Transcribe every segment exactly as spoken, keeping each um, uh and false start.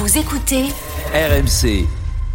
Vous écoutez R M C.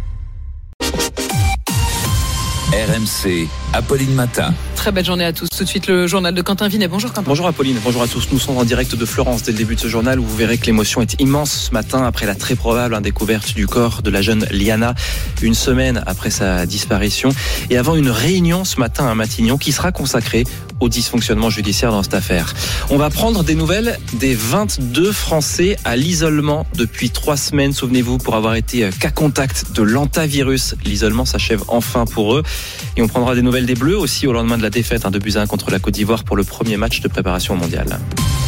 R M C, Apolline Matin. Très belle journée à tous. Tout de suite le journal de Quentin Vinet. Bonjour Quentin. Bonjour Apolline, bonjour à tous. Nous sommes en direct de Florence dès le début de ce journal où vous verrez que l'émotion est immense ce matin après la très probable hein, découverte du corps de la jeune Liana, une semaine après sa disparition et avant une réunion ce matin à Matignon qui sera consacrée au dysfonctionnement judiciaire dans cette affaire. On va prendre des nouvelles des vingt-deux Français à l'isolement depuis trois semaines, souvenez-vous, pour avoir été cas contact de l'hantavirus. L'isolement s'achève enfin pour eux. Et on prendra des nouvelles des Bleus aussi au lendemain de la défaite hein, de buts à un contre la Côte d'Ivoire pour le premier match de préparation au mondial.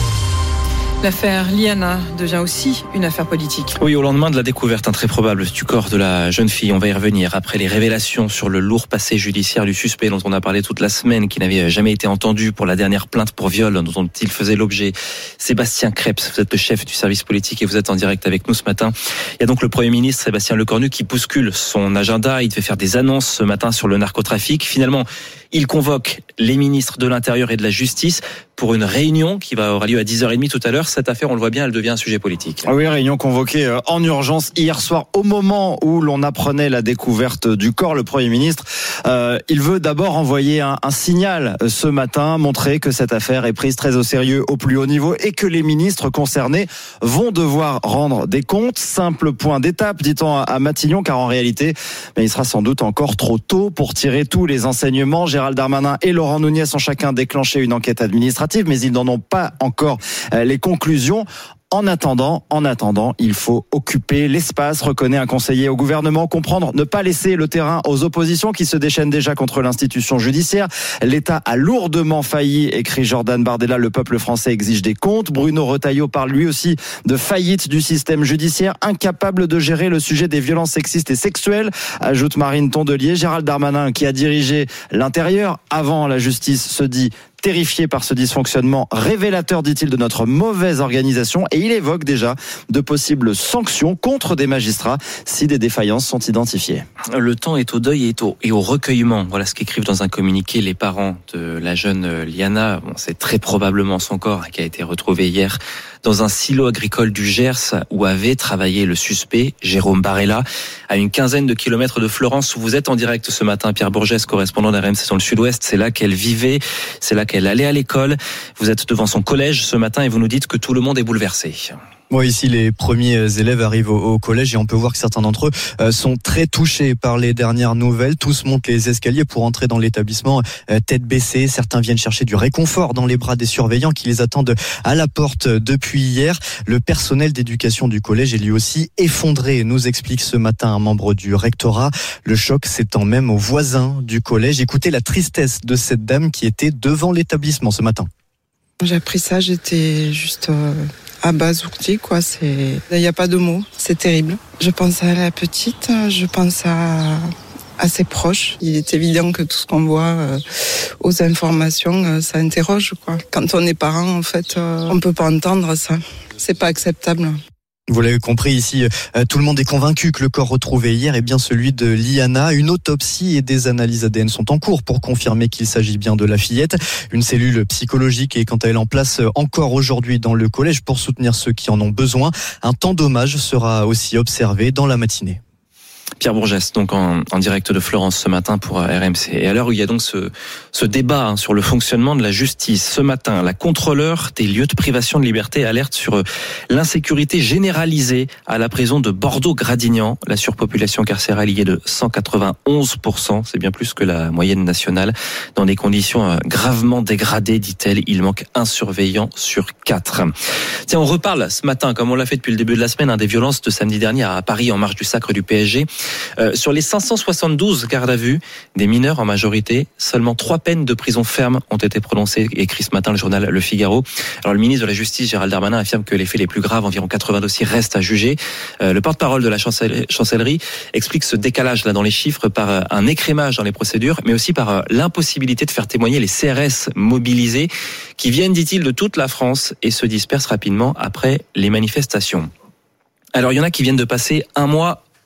L'affaire Liana devient aussi une affaire politique. Oui, au lendemain de la découverte hein, très probable du corps de la jeune fille, on va y revenir. Après les révélations sur le lourd passé judiciaire du suspect dont on a parlé toute la semaine, qui n'avait jamais été entendu pour la dernière plainte pour viol dont il faisait l'objet. Sébastien Krebs, vous êtes le chef du service politique et vous êtes en direct avec nous ce matin. Il y a donc le Premier ministre Sébastien Lecornu qui bouscule son agenda. Il devait faire des annonces ce matin sur le narcotrafic. Finalement, il convoque les ministres de l'Intérieur et de la Justice pour une réunion qui va avoir lieu à dix heures trente tout à l'heure. Cette affaire, on le voit bien, elle devient un sujet politique. Oui, réunion convoquée en urgence hier soir au moment où l'on apprenait la découverte du corps. Le Premier ministre, euh, il veut d'abord envoyer un, un signal ce matin, montrer que cette affaire est prise très au sérieux au plus haut niveau et que les ministres concernés vont devoir rendre des comptes. Simple point d'étape, dit-on à Matignon, car en réalité, mais il sera sans doute encore trop tôt pour tirer tous les enseignements. Gérald Darmanin et Laurent Nunez ont chacun déclenché une enquête administrative, mais ils n'en ont pas encore les conclusions. En attendant, en attendant, il faut occuper l'espace, reconnaît un conseiller au gouvernement, comprendre, ne pas laisser le terrain aux oppositions qui se déchaînent déjà contre l'institution judiciaire. L'État a lourdement failli, écrit Jordan Bardella, le peuple français exige des comptes. Bruno Retailleau parle lui aussi de faillite du système judiciaire, incapable de gérer le sujet des violences sexistes et sexuelles, ajoute Marine Tondelier. Gérald Darmanin, qui a dirigé l'intérieur avant la justice, se dit terrifié par ce dysfonctionnement révélateur, dit-il, de notre mauvaise organisation, et il évoque déjà de possibles sanctions contre des magistrats si des défaillances sont identifiées. Le temps est au deuil et au, et au recueillement. Voilà ce qu'écrivent dans un communiqué les parents de la jeune Liana. Bon, c'est très probablement son corps qui a été retrouvé hier dans un silo agricole du Gers où avait travaillé le suspect, Jérôme Barella, à une quinzaine de kilomètres de Florence où vous êtes en direct ce matin. Pierre Bourgès, correspondant d'R M C dans le Sud-Ouest, c'est là qu'elle vivait, c'est là qu'elle allait à l'école. Vous êtes devant son collège ce matin et vous nous dites que tout le monde est bouleversé. Moi, ici, les premiers élèves arrivent au, au collège et on peut voir que certains d'entre eux euh, sont très touchés par les dernières nouvelles. Tous montent les escaliers pour entrer dans l'établissement euh, tête baissée. Certains viennent chercher du réconfort dans les bras des surveillants qui les attendent à la porte depuis hier. Le personnel d'éducation du collège est lui aussi effondré, nous explique ce matin un membre du rectorat. Le choc s'étend même aux voisins du collège. Écoutez la tristesse de cette dame qui était devant l'établissement ce matin. J'ai appris ça, j'étais juste euh, abasourdie, quoi. C'est, il n'y a pas de mots, c'est terrible. Je pense à la petite, je pense à, à ses proches. Il est évident que tout ce qu'on voit euh, aux informations, euh, ça interroge, quoi. Quand on est parent, en fait, euh, on peut pas entendre ça. C'est pas acceptable. Vous l'avez compris ici, euh, tout le monde est convaincu que le corps retrouvé hier est bien celui de Liana. Une autopsie et des analyses A D N sont en cours pour confirmer qu'il s'agit bien de la fillette. Une cellule psychologique est quant à elle en place encore aujourd'hui dans le collège pour soutenir ceux qui en ont besoin. Un temps d'hommage sera aussi observé dans la matinée. Pierre Bourgès, donc en, en direct de Florence ce matin pour R M C. Et à l'heure où il y a donc ce, ce débat hein, sur le fonctionnement de la justice, ce matin, la contrôleure des lieux de privation de liberté alerte sur l'insécurité généralisée à la prison de Bordeaux-Gradignan. La surpopulation carcérale y est de cent quatre-vingt-onze pour cent, c'est bien plus que la moyenne nationale. Dans des conditions gravement dégradées, dit-elle, il manque un surveillant sur quatre. Tiens, on reparle ce matin, comme on l'a fait depuis le début de la semaine, hein, des violences de samedi dernier à Paris en marge du sacre du P S G. Euh, sur les cinq cent soixante-douze gardes à vue, des mineurs en majorité, seulement trois peines de prison ferme ont été prononcées, écrit ce matin le journal Le Figaro. Alors le ministre de la Justice, Gérald Darmanin, affirme que les faits les plus graves, environ quatre-vingts dossiers, restent à juger. Euh, le porte-parole de la chancellerie explique ce décalage là dans les chiffres par un écrémage dans les procédures, mais aussi par l'impossibilité de faire témoigner les C R S mobilisés qui viennent, dit-il, de toute la France et se dispersent rapidement après les manifestations. Alors il y en a qui viennent de passer un mois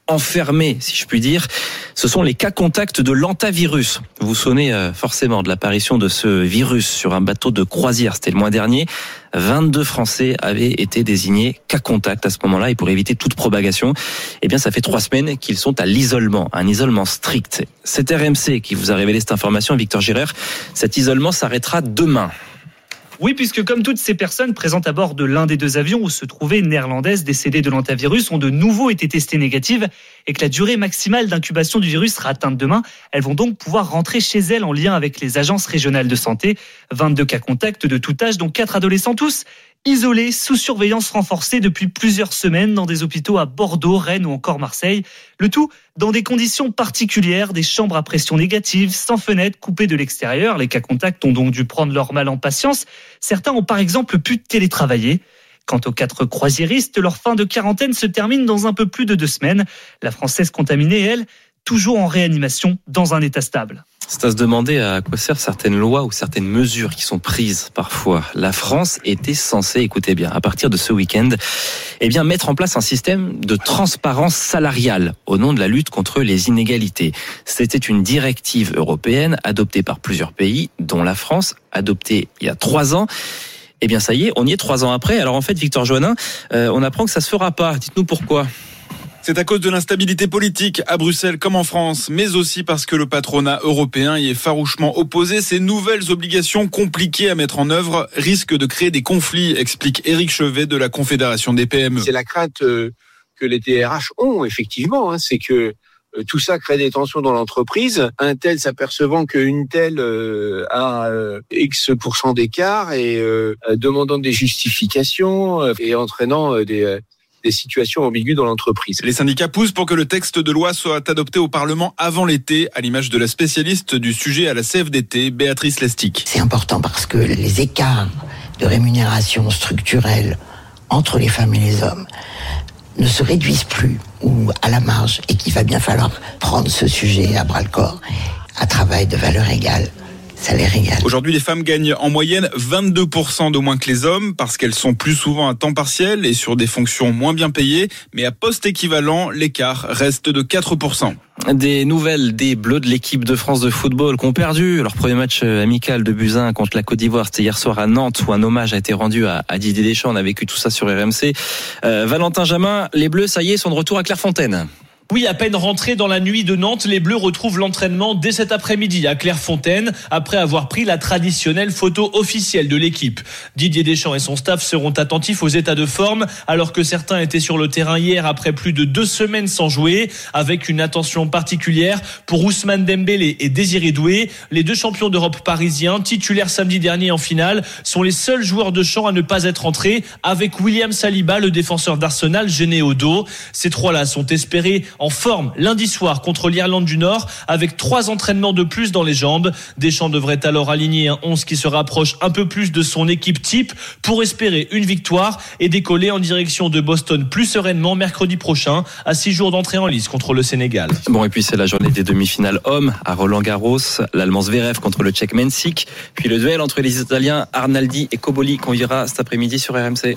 enfermés, si je puis dire. Ce sont les cas contacts de l'hantavirus. Vous vous souvenez forcément de l'apparition de ce virus sur un bateau de croisière. C'était le mois dernier. vingt-deux Français avaient été désignés cas contact à ce moment-là. Et pour éviter toute propagation, eh bien, ça fait trois semaines qu'ils sont à l'isolement, un isolement strict. C'est R M C qui vous a révélé cette information, Victor Girard. Cet isolement s'arrêtera demain. Oui, puisque comme toutes ces personnes présentes à bord de l'un des deux avions où se trouvaient néerlandaises décédées de l'hantavirus ont de nouveau été testées négatives et que la durée maximale d'incubation du virus sera atteinte demain, elles vont donc pouvoir rentrer chez elles en lien avec les agences régionales de santé. vingt-deux cas contacts de tout âge, dont quatre adolescents tous, isolés, sous surveillance renforcée depuis plusieurs semaines dans des hôpitaux à Bordeaux, Rennes ou encore Marseille. Le tout dans des conditions particulières, des chambres à pression négative, sans fenêtre, coupées de l'extérieur. Les cas contacts ont donc dû prendre leur mal en patience. Certains ont par exemple pu télétravailler. Quant aux quatre croisiéristes, leur fin de quarantaine se termine dans un peu plus de deux semaines. La Française contaminée, elle, toujours en réanimation dans un état stable. C'est à se demander à quoi servent certaines lois ou certaines mesures qui sont prises parfois. La France était censée, écoutez bien, à partir de ce week-end, eh bien, mettre en place un système de transparence salariale au nom de la lutte contre les inégalités. C'était une directive européenne adoptée par plusieurs pays, dont la France, adoptée il y a trois ans. Eh bien, ça y est, on y est trois ans après. Alors en fait, Victor Joannin, euh, on apprend que ça se fera pas. Dites-nous pourquoi. C'est à cause de l'instabilité politique à Bruxelles comme en France, mais aussi parce que le patronat européen y est farouchement opposé. Ces nouvelles obligations compliquées à mettre en œuvre risquent de créer des conflits, explique Éric Chevet de la Confédération des P M E. C'est la crainte que les T R H ont, effectivement, hein, c'est que tout ça crée des tensions dans l'entreprise. Un tel s'apercevant qu'une telle euh, a euh, X pourcent d'écart et euh, demandant des justifications euh, et entraînant euh, des... Euh, des situations ambiguës dans l'entreprise. Les syndicats poussent pour que le texte de loi soit adopté au Parlement avant l'été, à l'image de la spécialiste du sujet à la C F D T, Béatrice Lestic. C'est important parce que les écarts de rémunération structurelle entre les femmes et les hommes ne se réduisent plus ou à la marge et qu'il va bien falloir prendre ce sujet à bras-le-corps à travail de valeur égale. Salaire égal. Aujourd'hui, les femmes gagnent en moyenne vingt-deux pour cent de moins que les hommes parce qu'elles sont plus souvent à temps partiel et sur des fonctions moins bien payées. Mais à poste équivalent, l'écart reste de quatre pour cent. Des nouvelles des Bleus de l'équipe de France de football qui ont perdu leur premier match amical de buts à un contre la Côte d'Ivoire. C'était hier soir à Nantes où un hommage a été rendu à, à Didier Deschamps. On a vécu tout ça sur R M C. Euh, Valentin Jamin, les Bleus, ça y est, sont de retour à Clairefontaine. Oui, à peine rentrés dans la nuit de Nantes, les Bleus retrouvent l'entraînement dès cet après-midi à Clairefontaine, après avoir pris la traditionnelle photo officielle de l'équipe. Didier Deschamps et son staff seront attentifs aux états de forme, alors que certains étaient sur le terrain hier après plus de deux semaines sans jouer, avec une attention particulière pour Ousmane Dembélé et Désiré Doué. Les deux champions d'Europe parisiens, titulaires samedi dernier en finale, sont les seuls joueurs de champ à ne pas être entrés, avec William Saliba, le défenseur d'Arsenal, gêné au dos. Ces trois-là sont espérés en forme lundi soir contre l'Irlande du Nord avec trois entraînements de plus dans les jambes. Deschamps devrait alors aligner un onze qui se rapproche un peu plus de son équipe type pour espérer une victoire et décoller en direction de Boston plus sereinement mercredi prochain à six jours d'entrée en lice contre le Sénégal. Bon, et puis c'est la journée des demi-finales hommes à Roland-Garros, l'Allemand Zverev contre le Tchèque Mensik, puis le duel entre les Italiens Arnaldi et Cobolli qu'on verra cet après-midi sur R M C.